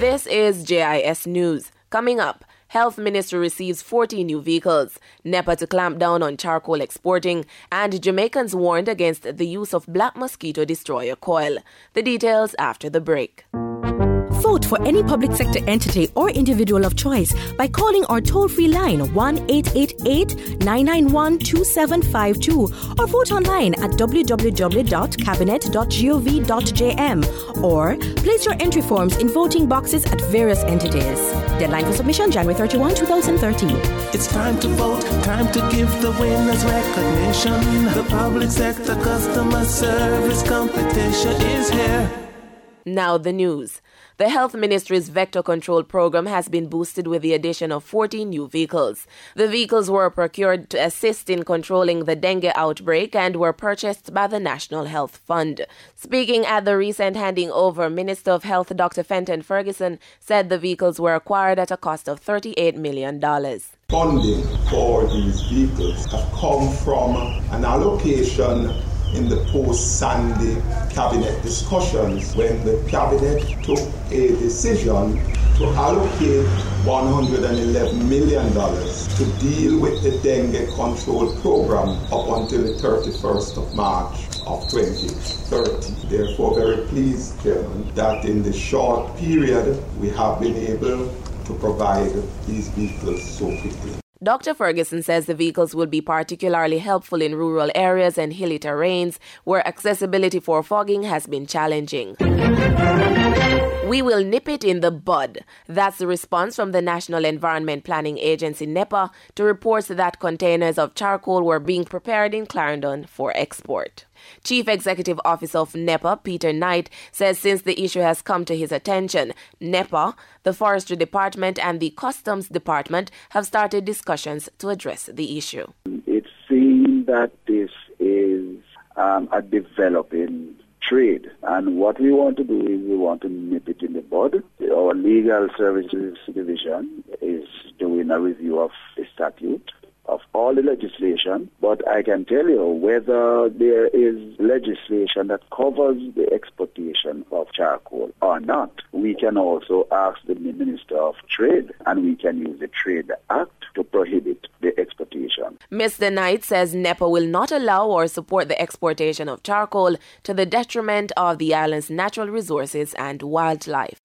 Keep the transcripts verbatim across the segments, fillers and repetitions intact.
This is J I S News. Coming up, Health Ministry receives forty new vehicles, NEPA to clamp down on charcoal exporting, and Jamaicans warned against the use of black mosquito destroyer coil. The details after the break. Vote for any public sector entity or individual of choice by calling our toll-free line one eight eight eight, nine nine one, two seven five two or vote online at w w w dot cabinet dot gov dot j m or place your entry forms in voting boxes at various entities. Deadline for submission January thirty-first, twenty thirteen. It's time to vote, time to give the winners recognition. The public sector customer service competition is here. Now the news. The Health Ministry's Vector Control Program has been boosted with the addition of fourteen new vehicles. The vehicles were procured to assist in controlling the dengue outbreak and were purchased by the National Health Fund. Speaking at the recent handing over, Minister of Health Doctor Fenton Ferguson said the vehicles were acquired at a cost of thirty-eight million dollars. Funding for these vehicles have come from an allocation in the post-Sandy cabinet discussions when the cabinet took a decision to allocate one hundred eleven million dollars to deal with the dengue control program up until the thirty-first of March of twenty thirty. Therefore, very pleased, Chairman, that in the short period we have been able to provide these vehicles so quickly. Doctor Ferguson says the vehicles will be particularly helpful in rural areas and hilly terrains where accessibility for fogging has been challenging. We will nip it in the bud. That's the response from the National Environment Planning Agency, NEPA, to reports that containers of charcoal were being prepared in Clarendon for export. Chief Executive Officer of NEPA, Peter Knight, says since the issue has come to his attention, NEPA, the Forestry Department and the Customs Department have started discussions to address the issue. It seems that this is um, a developing trade, and what we want to do is we want to nip it in the bud. Our Legal Services Division is doing a review of the statute, of all the legislation, but I can tell you whether there is legislation that covers the exportation of charcoal or not, we can also ask the Minister of Trade, and we can use the Trade Act to prohibit the exportation. Mister Knight says NEPA will not allow or support the exportation of charcoal to the detriment of the island's natural resources and wildlife.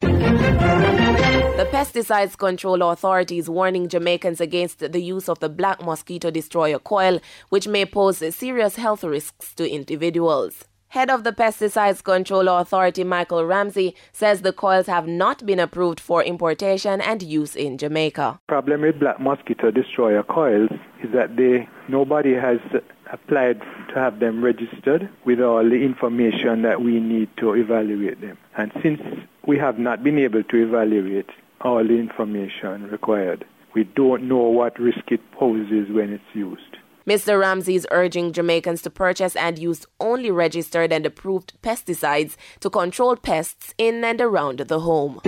The Pesticides Control Authority is warning Jamaicans against the use of the black mosquito destroyer coil, which may pose serious health risks to individuals. Head of the Pesticides Control Authority, Michael Ramsey, says the coils have not been approved for importation and use in Jamaica. The problem with black mosquito destroyer coils is that they nobody has applied to have them registered with all the information that we need to evaluate them. And since we have not been able to evaluate all the information required, we don't know what risk it poses when it's used. Mister Ramsey is urging Jamaicans to purchase and use only registered and approved pesticides to control pests in and around the home.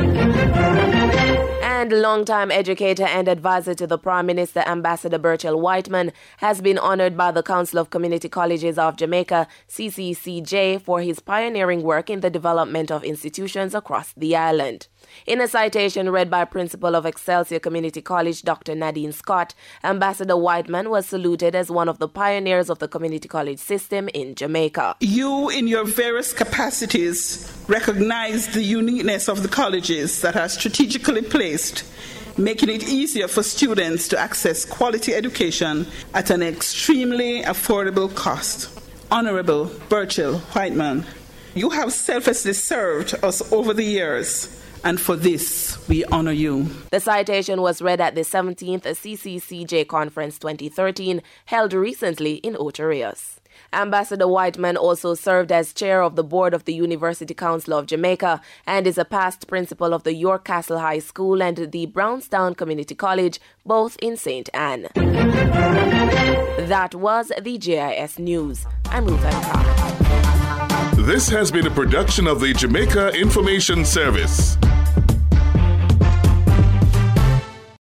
And longtime educator and advisor to the Prime Minister, Ambassador Burchell Whiteman, has been honored by the Council of Community Colleges of Jamaica, C C C J, for his pioneering work in the development of institutions across the island. In a citation read by Principal of Excelsior Community College, Doctor Nadine Scott, Ambassador Whiteman was saluted as one of the pioneers of the community college system in Jamaica. You, in your various capacities, recognize the uniqueness of the colleges that are strategically placed, making it easier for students to access quality education at an extremely affordable cost. Honorable Burchell Whiteman, you have selflessly served us over the years, and for this, we honor you. The citation was read at the seventeenth C C C J Conference twenty thirteen, held recently in Ocho Rios. Ambassador Whiteman also served as chair of the board of the University Council of Jamaica and is a past principal of the York Castle High School and the Brownstown Community College, both in Saint Anne. That was the J I S News. I'm Ruth Anka. This has been a production of the Jamaica Information Service.